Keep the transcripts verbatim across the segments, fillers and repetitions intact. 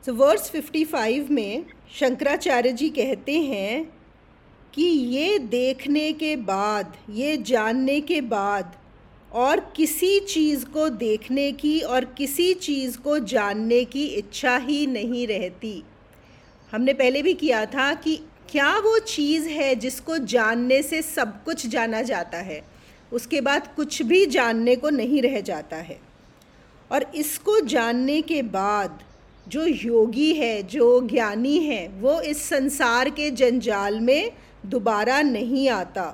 सो verse fifty five में शंकराचार्य जी कहते हैं कि ये देखने के बाद, ये जानने के बाद और किसी चीज़ को देखने की और किसी चीज़ को जानने की इच्छा ही नहीं रहती। हमने पहले भी किया था कि क्या वो चीज़ है जिसको जानने से सब कुछ जाना जाता है, उसके बाद कुछ भी जानने को नहीं रह जाता है। और इसको जानने के बाद जो योगी है, जो ज्ञानी है, वो इस संसार के जंजाल में दोबारा नहीं आता।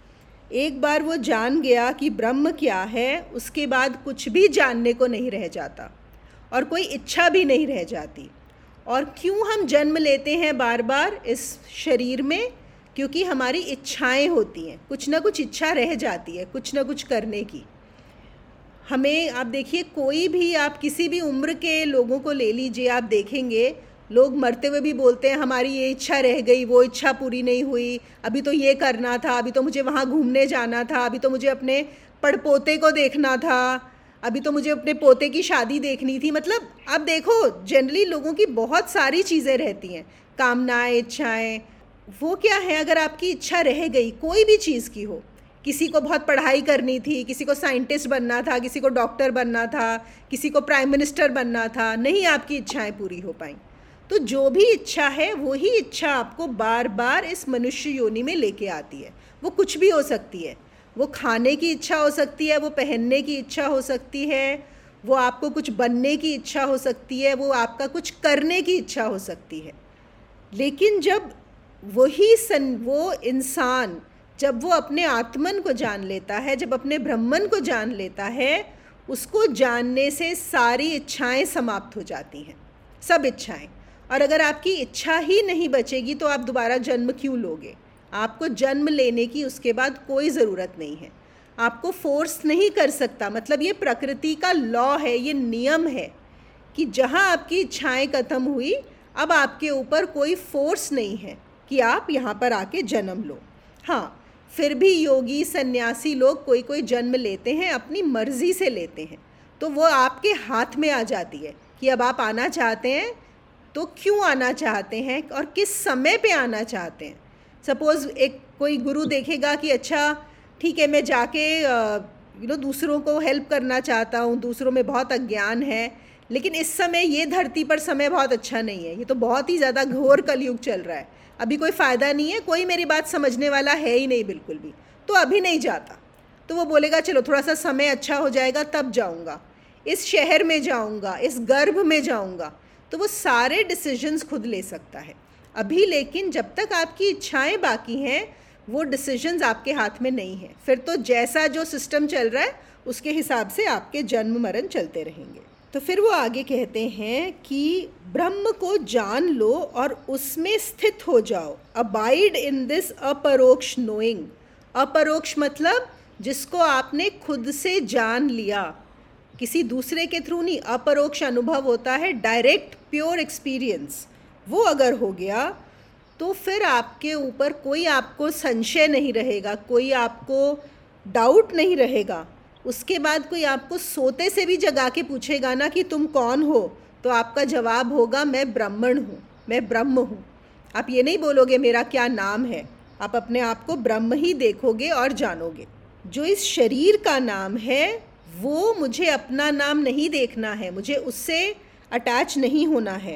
एक बार वो जान गया कि ब्रह्म क्या है, उसके बाद कुछ भी जानने को नहीं रह जाता और कोई इच्छा भी नहीं रह जाती। और क्यों हम जन्म लेते हैं बार बार इस शरीर में? क्योंकि हमारी इच्छाएं होती हैं, कुछ ना कुछ इच्छा रह जाती है कुछ ना कुछ करने की। हमें, आप देखिए, कोई भी, आप किसी भी उम्र के लोगों को ले लीजिए, आप देखेंगे लोग मरते हुए भी बोलते हैं हमारी ये इच्छा रह गई, वो इच्छा पूरी नहीं हुई, अभी तो ये करना था, अभी तो मुझे वहाँ घूमने जाना था, अभी तो मुझे अपने पड़पोते को देखना था, अभी तो मुझे अपने पोते की शादी देखनी थी। मतलब आप देखो, जनरली लोगों की बहुत सारी चीज़ें रहती हैं, कामनाएं, इच्छाएं। वो क्या है, अगर आपकी इच्छा रह गई कोई भी चीज़ की हो, किसी को बहुत पढ़ाई करनी थी, किसी को साइंटिस्ट बनना था, किसी को डॉक्टर बनना था, किसी को प्राइम मिनिस्टर बनना था, नहीं आपकी इच्छाएं पूरी हो पाई, तो जो भी इच्छा है वही इच्छा आपको बार बार इस मनुष्य योनि में लेके आती है। वो कुछ भी हो सकती है, वो खाने की इच्छा हो सकती है, वो पहनने की इच्छा हो सकती है, वो आपको कुछ बनने की इच्छा हो सकती है, वो आपका कुछ करने की इच्छा हो सकती है। लेकिन जब वही सन वो इंसान, जब वो अपने आत्मन को जान लेता है, जब अपने ब्रह्मन को जान लेता है, उसको जानने से सारी इच्छाएं समाप्त हो जाती हैं, सब इच्छाएं। और अगर आपकी इच्छा ही नहीं बचेगी तो आप दोबारा जन्म क्यों लोगे? आपको जन्म लेने की उसके बाद कोई ज़रूरत नहीं है, आपको फोर्स नहीं कर सकता। मतलब ये प्रकृति का लॉ है, ये नियम है कि जहाँ आपकी इच्छाएं ख़त्म हुई, अब आपके ऊपर कोई फोर्स नहीं है कि आप यहाँ पर आके जन्म लो। हाँ, फिर भी योगी सन्यासी लोग कोई कोई जन्म लेते हैं, अपनी मर्ज़ी से लेते हैं, तो वो आपके हाथ में आ जाती है कि अब आप आना चाहते हैं तो क्यों आना चाहते हैं और किस समय पे आना चाहते हैं। सपोज़ एक कोई गुरु देखेगा कि अच्छा ठीक है, मैं जाके यू नो दूसरों को हेल्प करना चाहता हूँ, दूसरों में बहुत अज्ञान है, लेकिन इस समय ये धरती पर समय बहुत अच्छा नहीं है, ये तो बहुत ही ज़्यादा घोर कलयुग चल रहा है, अभी कोई फ़ायदा नहीं है, कोई मेरी बात समझने वाला है ही नहीं बिल्कुल भी, तो अभी नहीं जाता। तो वो बोलेगा चलो थोड़ा सा समय अच्छा हो जाएगा तब जाऊँगा, इस शहर में जाऊँगा, इस गर्भ में जाऊँगा। तो वो सारे डिसीजंस खुद ले सकता है अभी, लेकिन जब तक आपकी इच्छाएं बाकी हैं वो डिसीजंस आपके हाथ में नहीं है। फिर तो जैसा जो सिस्टम चल रहा है उसके हिसाब से आपके जन्म मरण चलते रहेंगे। तो फिर वो आगे कहते हैं कि ब्रह्म को जान लो और उसमें स्थित हो जाओ, अबाइड इन दिस अपरोक्ष नोइंग। अपरोक्ष मतलब जिसको आपने खुद से जान लिया, किसी दूसरे के थ्रू नहीं। अपरोक्ष अनुभव होता है डायरेक्ट प्योर एक्सपीरियंस। वो अगर हो गया तो फिर आपके ऊपर कोई आपको संशय नहीं रहेगा, कोई आपको डाउट नहीं रहेगा। उसके बाद कोई आपको सोते से भी जगा के पूछेगा ना कि तुम कौन हो, तो आपका जवाब होगा मैं ब्राह्मण हूँ, मैं ब्रह्म हूँ। आप ये नहीं बोलोगे मेरा क्या नाम है, आप अपने आप को ब्रह्म ही देखोगे और जानोगे। जो इस शरीर का नाम है वो मुझे अपना नाम नहीं देखना है, मुझे उससे अटैच नहीं होना है।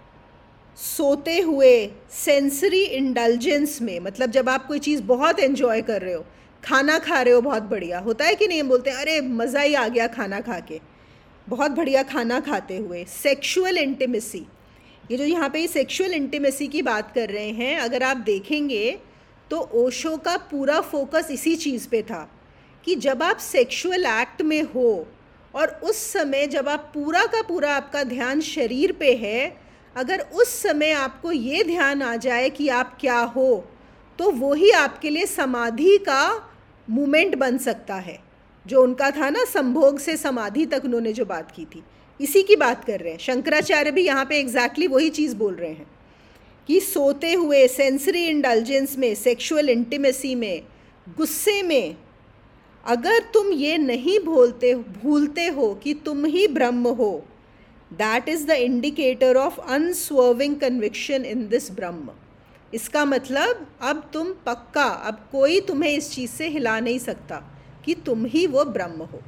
सोते हुए सेंसरी इंडल्जेंस में, मतलब जब आप कोई चीज़ बहुत एंजॉय कर रहे हो, खाना खा रहे हो, बहुत बढ़िया होता है कि नहीं, हम बोलते हैं अरे मज़ा ही आ गया खाना खा के, बहुत बढ़िया खाना खाते हुए। सेक्सुअल इंटीमेसी, ये जो यहाँ पे सेक्सुअल इंटीमेसी की बात कर रहे हैं, अगर आप देखेंगे तो ओशो का पूरा फोकस इसी चीज़ पे था कि जब आप सेक्सुअल एक्ट में हो और उस समय जब आप पूरा का पूरा आपका ध्यान शरीर पे है, अगर उस समय आपको ये ध्यान आ जाए कि आप क्या हो, तो वही आपके लिए समाधि का मूवमेंट बन सकता है। जो उनका था ना, संभोग से समाधि तक उन्होंने जो बात की थी, इसी की बात कर रहे हैं। शंकराचार्य भी यहाँ पे एग्जैक्टली वही चीज़ बोल रहे हैं कि सोते हुए सेंसरी इंडल्जेंस में, सेक्सुअल इंटीमेसी में, गुस्से में, अगर तुम ये नहीं भूलते भूलते हो कि तुम ही ब्रह्म हो, that is the indicator of unswerving conviction in this Brahm. इसका मतलब अब तुम पक्का, अब कोई तुम्हें इस चीज़ से हिला नहीं सकता कि तुम ही वो ब्रह्म हो।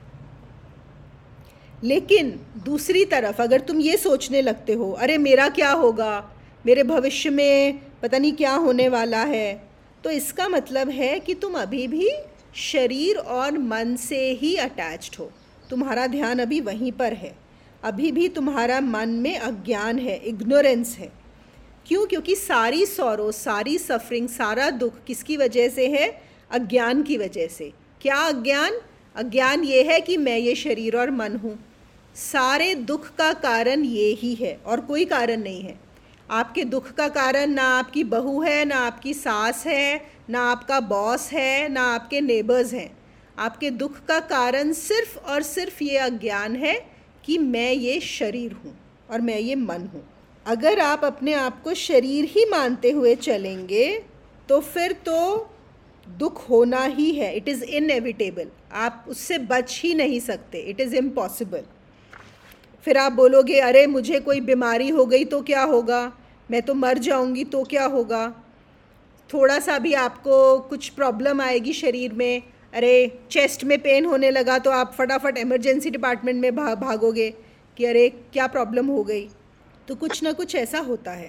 लेकिन दूसरी तरफ अगर तुम ये सोचने लगते हो, अरे मेरा क्या होगा, मेरे भविष्य में पता नहीं क्या होने वाला है, तो इसका मतलब है कि तुम अभी भी शरीर और मन से ही अटैच्ड हो। तुम्हारा ध्यान अभी वहीं पर है, अभी भी तुम्हारा मन में अज्ञान है, इग्नोरेंस है। क्यों? क्योंकि सारी सौरो, सारी सफरिंग, सारा दुख किसकी वजह से है? अज्ञान की वजह से। क्या अज्ञान? अज्ञान ये है कि मैं ये शरीर और मन हूँ। सारे दुख का कारण ये ही है और कोई कारण नहीं है। आपके दुख का कारण ना आपकी बहू है, ना आपकी सास है, ना आपका बॉस है, ना आपके नेबर्स हैं। आपके दुख का कारण सिर्फ और सिर्फ ये अज्ञान है कि मैं ये शरीर हूँ और मैं ये मन हूँ। अगर आप अपने आप को शरीर ही मानते हुए चलेंगे तो फिर तो दुख होना ही है। इट इज़ इनएविटेबल, आप उससे बच ही नहीं सकते, इट इज़ इम्पॉसिबल। फिर आप बोलोगे अरे मुझे कोई बीमारी हो गई तो क्या होगा, मैं तो मर जाऊंगी तो क्या होगा। थोड़ा सा भी आपको कुछ प्रॉब्लम आएगी शरीर में, अरे चेस्ट में पेन होने लगा तो आप फटाफट इमरजेंसी डिपार्टमेंट में भा, भागोगे कि अरे क्या प्रॉब्लम हो गई। तो कुछ ना कुछ ऐसा होता है।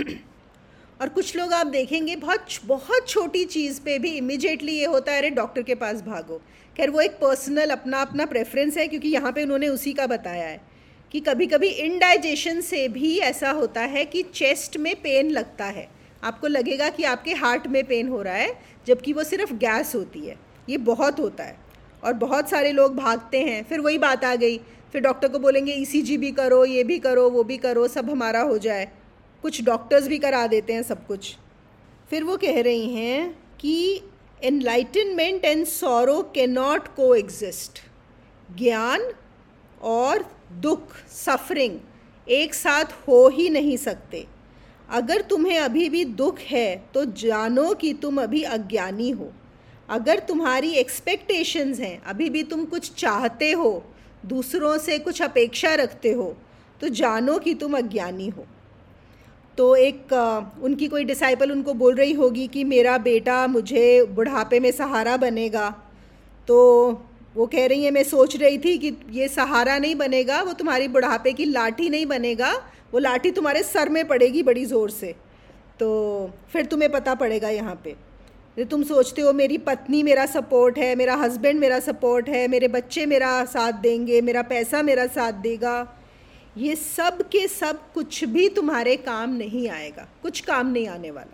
और कुछ लोग आप देखेंगे बहुत बहुत छोटी चीज़ पे भी इमिजिएटली ये होता है अरे डॉक्टर के पास भागो। खैर वो एक पर्सनल अपना अपना प्रेफरेंस है, क्योंकि यहाँ पे उन्होंने उसी का बताया है कि कभी कभी इनडाइजेशन से भी ऐसा होता है कि चेस्ट में पेन लगता है। आपको लगेगा कि आपके हार्ट में पेन हो रहा है, जबकि वो सिर्फ गैस होती है। ये बहुत होता है और बहुत सारे लोग भागते हैं। फिर वही बात आ गई, फिर डॉक्टर को बोलेंगे ईसीजी भी करो, ये भी करो, वो भी करो, सब हमारा हो जाए। कुछ डॉक्टर्स भी करा देते हैं सब कुछ। फिर वो कह रही हैं कि enlightenment and sorrow can not coexist. ज्ञान और दुख, सफरिंग एक साथ हो ही नहीं सकते। अगर तुम्हें अभी भी दुख है तो जानो कि तुम अभी अज्ञानी हो। अगर तुम्हारी एक्सपेक्टेशंस हैं, अभी भी तुम कुछ चाहते हो, दूसरों से कुछ अपेक्षा रखते हो, तो जानो कि तुम अज्ञानी हो। तो एक उनकी कोई डिसाइपल उनको बोल रही होगी कि मेरा बेटा मुझे बुढ़ापे में सहारा बनेगा। तो वो कह रही है मैं सोच रही थी कि ये सहारा नहीं बनेगा, वो तुम्हारी बुढ़ापे की लाठी नहीं बनेगा, वो लाठी तुम्हारे सर में पड़ेगी बड़ी ज़ोर से। तो फिर तुम्हें पता पड़ेगा यहाँ पे। तो तुम सोचते हो मेरी पत्नी मेरा सपोर्ट है, मेरा हस्बैंड मेरा सपोर्ट है, मेरे बच्चे मेरा साथ देंगे, मेरा पैसा मेरा साथ देगा। ये सब के सब कुछ भी तुम्हारे काम नहीं आएगा, कुछ काम नहीं आने वाला।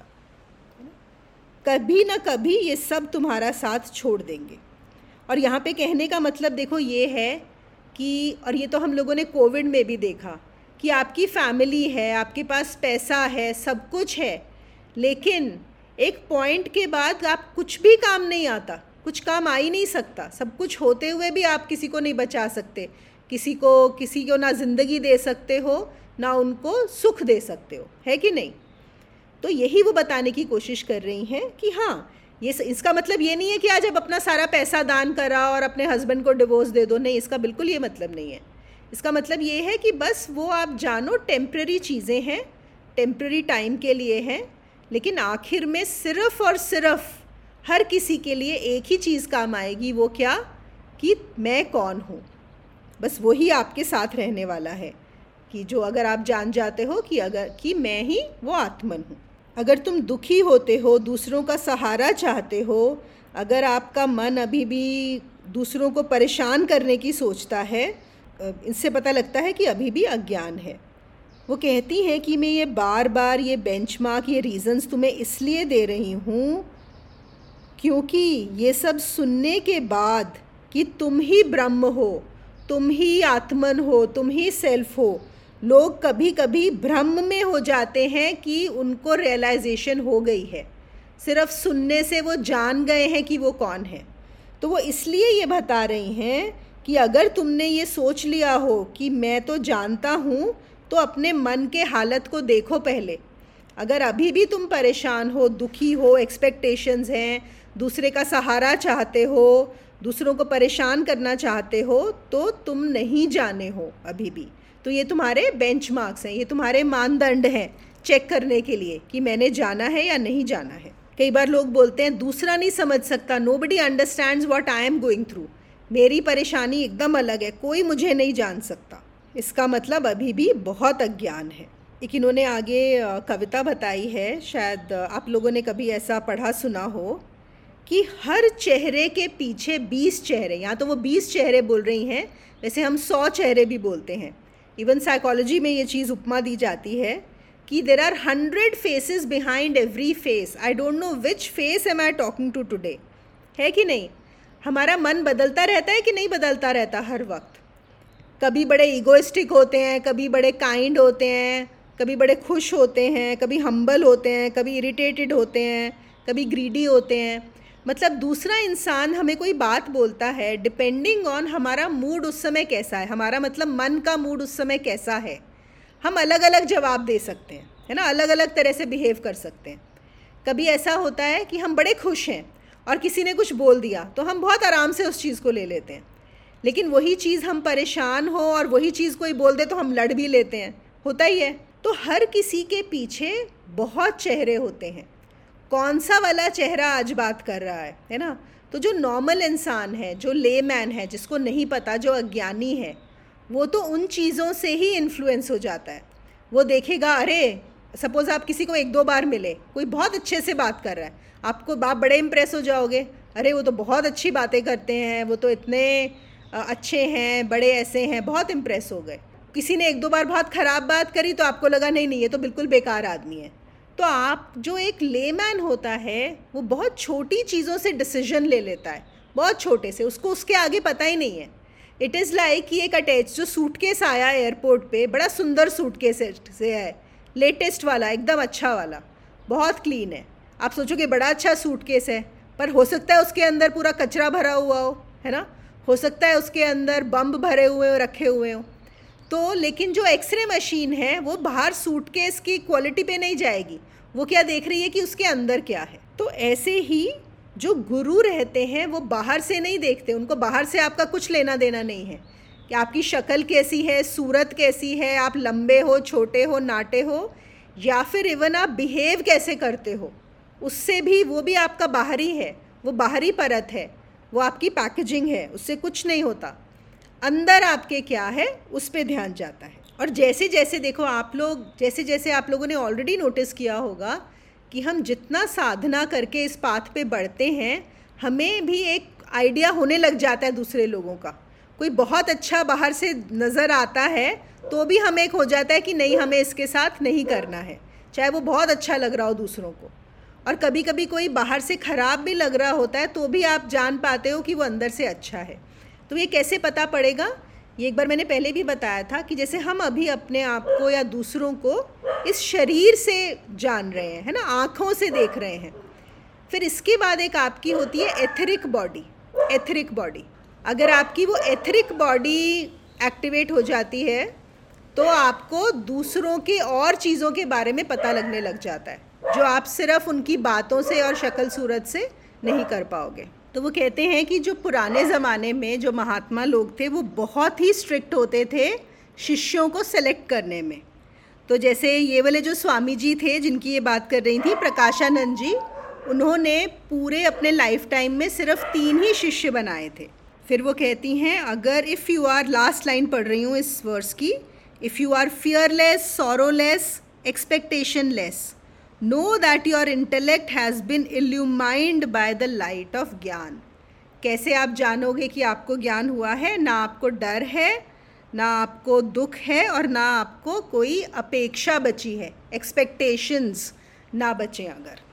कभी ना कभी ये सब तुम्हारा साथ छोड़ देंगे। और यहाँ पे कहने का मतलब देखो ये है कि, और ये तो हम लोगों ने कोविड में भी देखा कि आपकी फैमिली है, आपके पास पैसा है, सब कुछ है, लेकिन एक पॉइंट के बाद आप कुछ भी काम नहीं आता, कुछ काम आ ही नहीं सकता। सब कुछ होते हुए भी आप किसी को नहीं बचा सकते, किसी को किसी को ना ज़िंदगी दे सकते हो, ना उनको सुख दे सकते हो, है कि नहीं। तो यही वो बताने की कोशिश कर रही हैं कि हाँ, ये इसका मतलब ये नहीं है कि आज आप अपना सारा पैसा दान करा और अपने हस्बैंड को डिवोर्स दे दो, नहीं, इसका बिल्कुल ये मतलब नहीं है। इसका मतलब ये है कि बस वो आप जानो टेम्प्रेरी चीज़ें हैं, टेम्प्रेरी टाइम के लिए हैं, लेकिन आखिर में सिर्फ़ और सिर्फ हर किसी के लिए एक ही चीज़ काम आएगी। वो क्या? कि मैं कौन हूँ। बस वही आपके साथ रहने वाला है कि जो अगर आप जान जाते हो कि अगर कि मैं ही वो आत्मन हूँ। अगर तुम दुखी होते हो, दूसरों का सहारा चाहते हो, अगर आपका मन अभी भी दूसरों को परेशान करने की सोचता है, इससे पता लगता है कि अभी भी अज्ञान है। वो कहती हैं कि मैं ये बार बार ये बेंचमार्क, ये रीज़न्स तुम्हें इसलिए दे रही हूँ क्योंकि ये सब सुनने के बाद कि तुम ही ब्रह्म हो, तुम ही आत्मन हो, तुम ही सेल्फ हो, लोग कभी कभी भ्रम में हो जाते हैं कि उनको रियलाइजेशन हो गई है। सिर्फ सुनने से वो जान गए हैं कि वो कौन है। तो वो इसलिए ये बता रही हैं कि अगर तुमने ये सोच लिया हो कि मैं तो जानता हूँ, तो अपने मन के हालत को देखो पहले। अगर अभी भी तुम परेशान हो, दुखी हो, एक्सपेक्टेशंस हैं, दूसरे का सहारा चाहते हो, दूसरों को परेशान करना चाहते हो, तो तुम नहीं जाने हो अभी भी। तो ये तुम्हारे बेंचमार्क्स हैं, ये तुम्हारे मानदंड हैं चेक करने के लिए कि मैंने जाना है या नहीं जाना है। कई बार लोग बोलते हैं दूसरा नहीं समझ सकता, nobody understands what I am going through, मेरी परेशानी एकदम अलग है, कोई मुझे नहीं जान सकता। इसका मतलब अभी भी बहुत अज्ञान है। एक इन्होंने आगे कविता बताई है, शायद आप लोगों ने कभी ऐसा पढ़ा सुना हो कि हर चेहरे के पीछे बीस चेहरे, यहाँ तो वो बीस चेहरे बोल रही हैं, वैसे हम सौ चेहरे भी बोलते हैं। इवन साइकोलॉजी में ये चीज़ उपमा दी जाती है कि there are hundred faces behind every face, I don't know which face am I talking to today, है कि नहीं। हमारा मन बदलता रहता है कि नहीं बदलता रहता हर वक्त। कभी बड़े ईगोइस्टिक होते हैं, कभी बड़े काइंड होते हैं, कभी बड़े खुश होते हैं, कभी हम्बल होते हैं, कभी इरिटेटेड होते हैं, कभी ग्रीडी होते हैं। मतलब दूसरा इंसान हमें कोई बात बोलता है, डिपेंडिंग ऑन हमारा मूड उस समय कैसा है, हमारा मतलब मन का मूड उस समय कैसा है, हम अलग अलग जवाब दे सकते हैं, है ना, अलग अलग तरह से बिहेव कर सकते हैं। कभी ऐसा होता है कि हम बड़े खुश हैं और किसी ने कुछ बोल दिया तो हम बहुत आराम से उस चीज़ को ले लेते हैं, लेकिन वही चीज़ हम परेशान हो और वही चीज़ कोई बोल दे तो हम लड़ भी लेते हैं, होता ही है। तो हर किसी के पीछे बहुत चेहरे होते हैं। कौन सा वाला चेहरा आज बात कर रहा है, है ना। तो जो नॉर्मल इंसान है, जो लेमैन है, जिसको नहीं पता, जो अज्ञानी है, वो तो उन चीज़ों से ही इन्फ्लुएंस हो जाता है। वो देखेगा, अरे सपोज़ आप किसी को एक दो बार मिले, कोई बहुत अच्छे से बात कर रहा है, आपको आप बड़े इम्प्रेस हो जाओगे, अरे वो तो बहुत अच्छी बातें करते हैं, वो तो इतने अच्छे हैं, बड़े ऐसे हैं, बहुत इम्प्रेस हो गए। किसी ने एक दो बार बहुत ख़राब बात करी तो आपको लगा नहीं नहीं ये तो बिल्कुल बेकार आदमी है। तो आप, जो एक लेमैन होता है, वो बहुत छोटी चीज़ों से डिसीजन ले लेता है, बहुत छोटे से, उसको उसके आगे पता ही नहीं है। इट इज़ लाइक कि एक अटैच जो सूटकेस आया एयरपोर्ट पे, बड़ा सुंदर सूटकेस से है, लेटेस्ट वाला, एकदम अच्छा वाला, बहुत क्लीन है। आप सोचोगे बड़ा अच्छा सूटकेस है, पर हो सकता है उसके अंदर पूरा कचरा भरा हुआ हो, है ना, हो सकता है उसके अंदर बम्ब भरे हुए हो, रखे हुए हो। तो लेकिन जो एक्सरे मशीन है वो बाहर सूटकेस की क्वालिटी पे नहीं जाएगी, वो क्या देख रही है कि उसके अंदर क्या है। तो ऐसे ही जो गुरु रहते हैं वो बाहर से नहीं देखते, उनको बाहर से आपका कुछ लेना देना नहीं है कि आपकी शक्ल कैसी है, सूरत कैसी है, आप लंबे हो, छोटे हो, नाटे हो, या फिर इवन आप बिहेव कैसे करते हो, उससे भी, वो भी आपका बाहरी है, वो बाहरी परत है, वो आपकी पैकेजिंग है, उससे कुछ नहीं होता। अंदर आपके क्या है उस पे ध्यान जाता है। और जैसे जैसे देखो आप लोग, जैसे जैसे आप लोगों ने ऑलरेडी नोटिस किया होगा कि हम जितना साधना करके इस पाथ पे बढ़ते हैं, हमें भी एक आइडिया होने लग जाता है दूसरे लोगों का। कोई बहुत अच्छा बाहर से नज़र आता है तो भी हमें एक हो जाता है कि नहीं, हमें इसके साथ नहीं करना है, चाहे वो बहुत अच्छा लग रहा हो दूसरों को। और कभी कभी कोई बाहर से ख़राब भी लग रहा होता है तो भी आप जान पाते हो कि वो अंदर से अच्छा है। तो ये कैसे पता पड़ेगा, ये एक बार मैंने पहले भी बताया था कि जैसे हम अभी अपने आप को या दूसरों को इस शरीर से जान रहे हैं, है ना, आँखों से देख रहे हैं। फिर इसके बाद एक आपकी होती है एथरिक बॉडी। एथरिक बॉडी, अगर आपकी वो एथरिक बॉडी एक्टिवेट हो जाती है तो आपको दूसरों के और चीज़ों के बारे में पता लगने लग जाता है, जो आप सिर्फ उनकी बातों से और शक्ल सूरत से नहीं कर पाओगे। तो वो कहते हैं कि जो पुराने ज़माने में जो महात्मा लोग थे वो बहुत ही स्ट्रिक्ट होते थे शिष्यों को सेलेक्ट करने में। तो जैसे ये वाले जो स्वामी जी थे जिनकी ये बात कर रही थी, प्रकाशानंद जी, उन्होंने पूरे अपने लाइफ टाइम में सिर्फ तीन ही शिष्य बनाए थे। फिर वो कहती हैं, अगर if you are, last line पढ़ रही हूँ इस वर्स की, if you are fearless, sorrowless, expectationless, know that your intellect has been illuminated by the light of gyan. कैसे आप जानोगे कि आपको ज्ञान हुआ है? ना आपको डर है, ना आपको दुख है, और ना आपको कोई अपेक्षा बची है, एक्सपेक्टेशंस ना बचें अगर।